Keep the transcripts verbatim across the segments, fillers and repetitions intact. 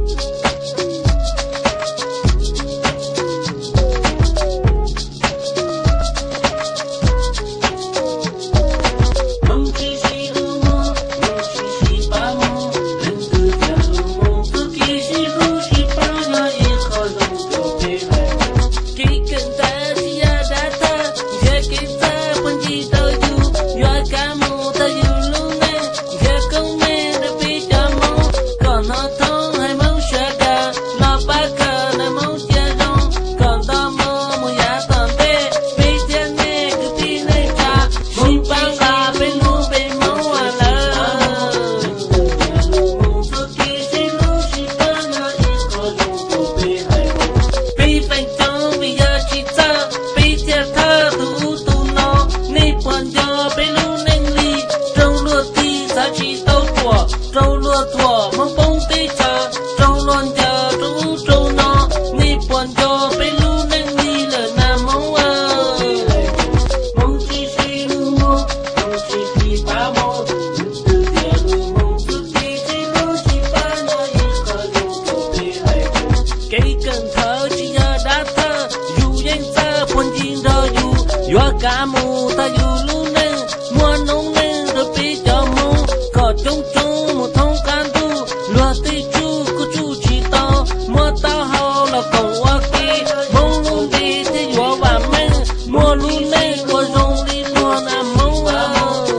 trâu lúa thua mong bông tí chờ trâu loan chờ trâu trâu nó ni buồn cho bên lu nâng đi lời nam mong ơi mong chi chi lu mong mong chi chi ba mong từ giờ lu mong từ chi chi lu chi ba nó yên khởi lu tô bê hay cây cần thơ chỉ giờ đã thơ dù danh xa buồn chín rồi dù dù cả mù ta dù lu nâng mua nông nâng rồi bị cho mong có trông trông một thông can tu lúa tây chu cô chu chỉ to mua tao hao là cầu hoa kia mong luôn đi thế dọa bà mẹ mua luôn này có rong đi mua nam mong à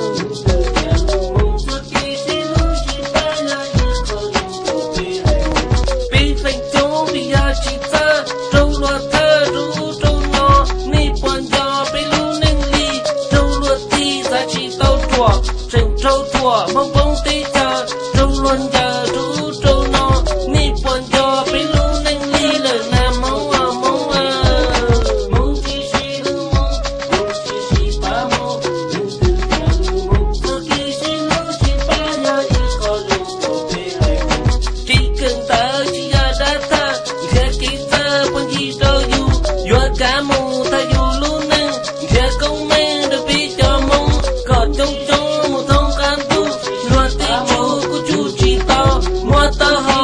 bị phanh chỗ bị ra chỉ ta trâu lúa thơ rú trâu nó ni buồn cho bị luôn nâng ly trâu lúa ti giá trị tao chùa trình trâu chùa mong bông tí chờ trâu luôn chờ rú trâu nó ni buồn cho bị luôn nâng ly lời nam mong à mong à mong chi chi lu mong mong chi chi ba mong đừng từ nhà lu mong từ khi chi lu chi ba nhà yêu có lu tô bê hay chỉ cần ta chỉ ra đã ta giờ kỹ ta buồn gì đâu dù dù cả mù ta dù luôn nâng giờ công mê được bị cho mong có trông trông một thông can tu lúa tây chu của chu chỉ to mua tao